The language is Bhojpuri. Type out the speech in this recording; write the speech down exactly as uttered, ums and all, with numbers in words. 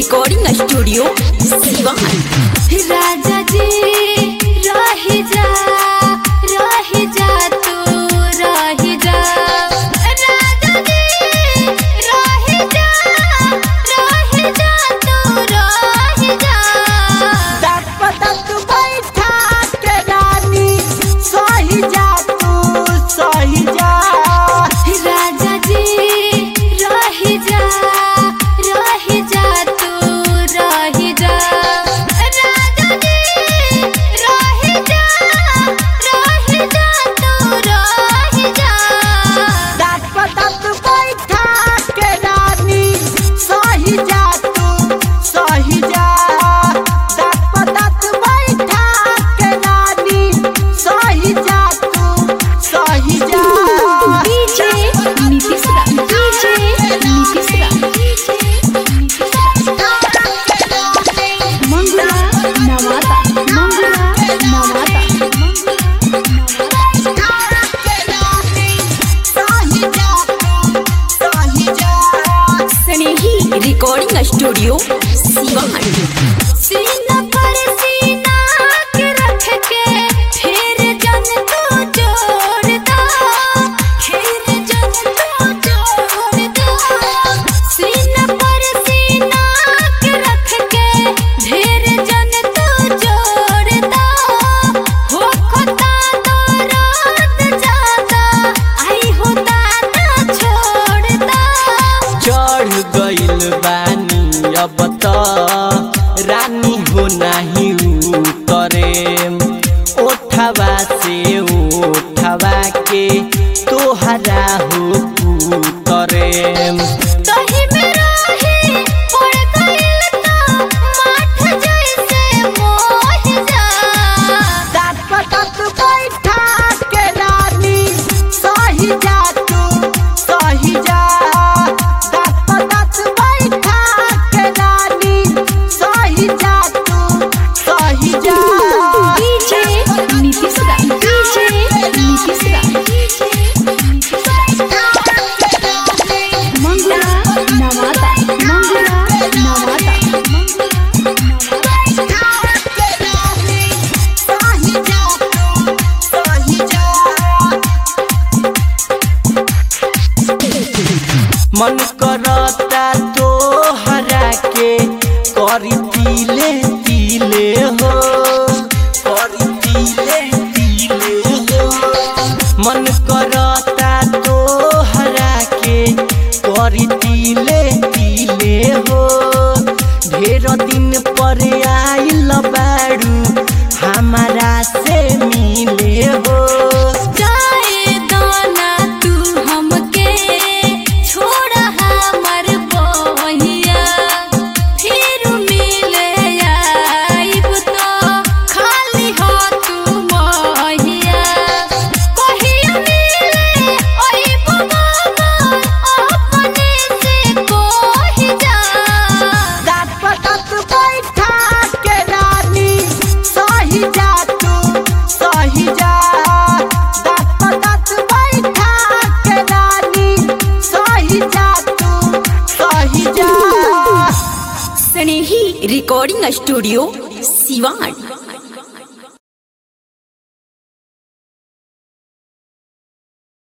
Recording studio Siwan. राजा जी रह जा रह जा तू रह जा राजा जी रह जा रह जा तू रह जा दांत पर दांत बैठा के रानी सही जा तू सही जा राजा जी रह जा रह जा तू रह जा राजा जी रह जा रह जा तू रह जा दांत पर दांत बैठा के रानी सही जा तू सही जा दांत पर दांत बैठा के रानी सही जा तू सही जा डीजे नीतीश रा डीजे नीतीश रा मंगला नवाता मंगला नवाता स्नेही रिकॉर्डिंग स्टूडियो सिवान। सीना पर सीना के रख के फिर जन तू जोड़ दा फिर जन तू जोड़ दा सीना पर सीना के रख के फिर जन तू जोड़ दा हो खोता तो रात जाता आई होता ना छोड़ दा चढ़ गइल बानी अब त रानी हो नाही उतरे ओठवा से ओठवा के तोहरा हो उतरे दही में रही पड़ गइल तो माठ जैसे मोह जा दांत पर दांत बैठा के रानी सही जा तू सही जा दांत पर दांत बैठा के रानी सही जा तू सही जा डीजे नीतीश रा डीजे नीतीश रा मंगला नवाता मंगला नवाता सही जा तू सही जा मन करता तो हरा के करी पीले पीले हो करी पीले पीले हो मन करता तो हरा के करी पीले पीले हो ढेर दिन पर आइल बारू हमारा से मिले हो जाए दाना तू हमके छोड़ हमर बहिया फिर मिले आइब तो खाली हो तू महिया कहिया मिले आइब मामा अपने से कहि जा दांत पर दांत बैठा के रानी सही जा तू सही जा दांत पर दांत बैठा के रानी सही जा तू सही जा स्नेही रिकॉर्डिंग स्टूडियो सिवान।